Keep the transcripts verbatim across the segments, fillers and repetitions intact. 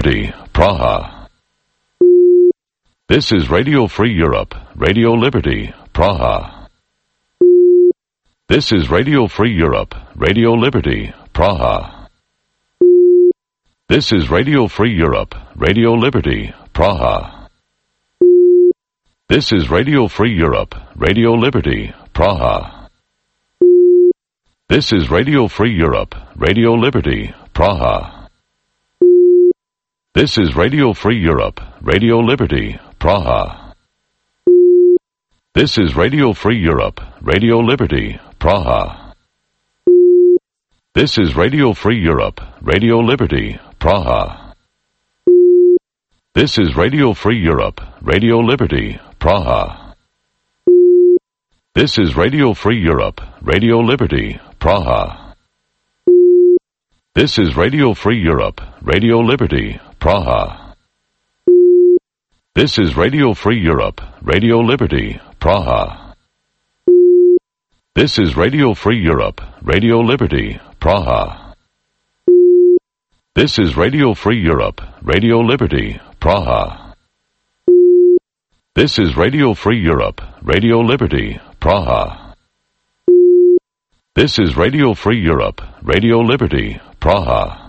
Liberty, Praha. This is Radio Free Europe, Radio Liberty, Praha. This is Radio Free Europe, Radio Liberty, Praha. This is Radio Free Europe, Radio Liberty, Praha. This is Radio Free Europe, Radio Liberty, Praha. This is Radio Free Europe, Radio Liberty, Praha. This is Radio Free Europe, Radio Liberty, Praha. This is Radio Free Europe, Radio Liberty, Praha. This is Radio Free Europe, Radio Liberty, Praha. This is Radio Free Europe, Radio Liberty, Praha. This is Radio Free Europe, Radio Liberty, Praha. This is Radio Free Europe, Radio Liberty, Praha. This is Radio Free Europe, Radio Liberty, Praha. This is Radio Free Europe, Radio Liberty, Praha. This is Radio Free Europe, Radio Liberty, Praha. This is Radio Free Europe, Radio Liberty, Praha. This is Radio Free Europe, Radio Liberty, Praha.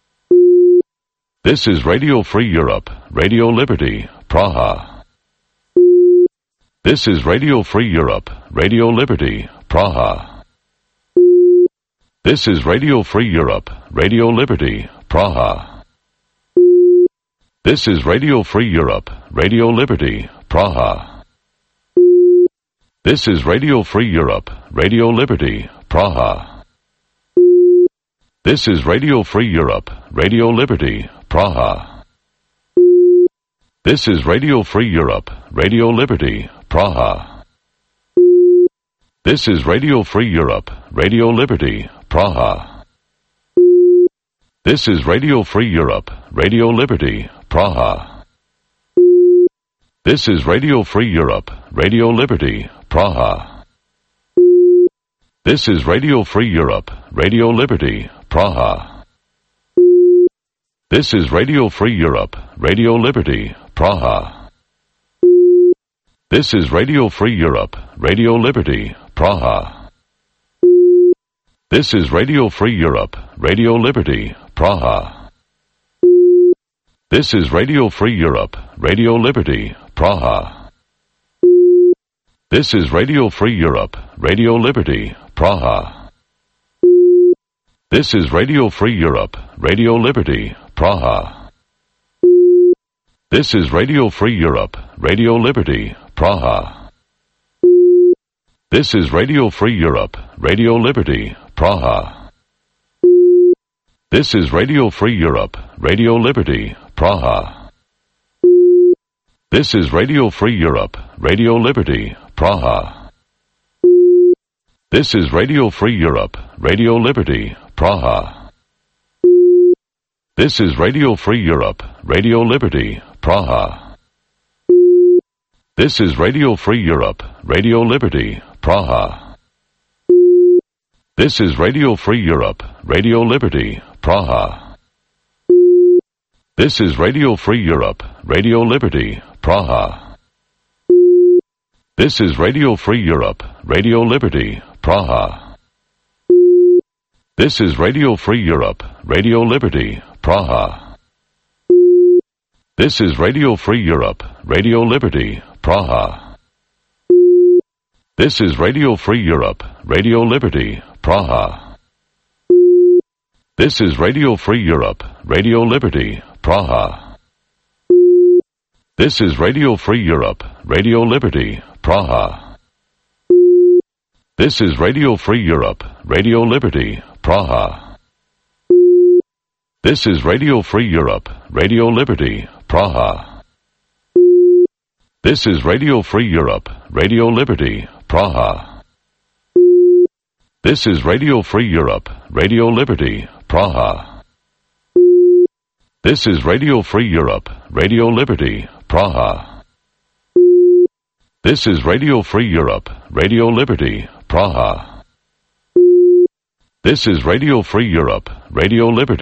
This is Radio Free Europe, Radio Liberty, Praha. This is Radio Free Europe, Radio Liberty, Praha. This is Radio Free Europe, Radio Liberty, Praha. This is Radio Free Europe, Radio Liberty, Praha. This is Radio Free Europe, Radio Liberty, Praha. This is Radio Free Europe, Radio Liberty, Praha. This is Radio Free Europe, Radio Liberty, Praha. This is Radio Free Europe, Radio Liberty, Praha. This is Radio Free Europe, Radio Liberty, Praha. This is Radio Free Europe, Radio Liberty, Praha. This is Radio Free Europe, Radio Liberty, Praha. This is Radio Free Europe, Radio Liberty, Praha. This is Radio Free Europe, Radio Liberty, Praha. This is Radio Free Europe, Radio Liberty, Praha. This is Radio Free Europe, Radio Liberty, Praha. This is Radio Free Europe, Radio Liberty, Praha. This is Radio Free Europe, Radio Liberty, Praha. This is Radio Free Europe, Radio Liberty, Praha. This is Radio Free Europe, Radio Liberty, Praha. This is Radio Free Europe, Radio Liberty, Praha. This is Radio Free Europe, Radio Liberty, Praha. This is Radio Free Europe, Radio Liberty, Praha. This is Radio Free Europe, Radio Liberty, Praha. This is Radio Free Europe, Radio Liberty, Praha. This is Radio Free Europe, Radio Liberty, Praha. This is Radio Free Europe, Radio Liberty, Praha. This is Radio Free Europe, Radio Liberty, Praha. This is Radio Free Europe, Radio Liberty, Praha. This is Radio Free Europe, Radio Liberty, Praha. This is Radio Free Europe, Radio Liberty, Praha. This is Radio Free Europe, Radio Liberty, Praha. This is Radio Free Europe, Radio Liberty, Praha. This is Radio Free Europe, Radio Liberty, Praha. This is Radio Free Europe, Radio Liberty, Praha. This is Radio Free Europe, Radio Liberty, Praha. This is Radio Free Europe, Radio Liberty, Praha. This is Radio Free Europe, Radio Liberty, Praha. This is Radio Free Europe, Radio Liberty, Praha. This is Radio Free Europe, Radio Liberty.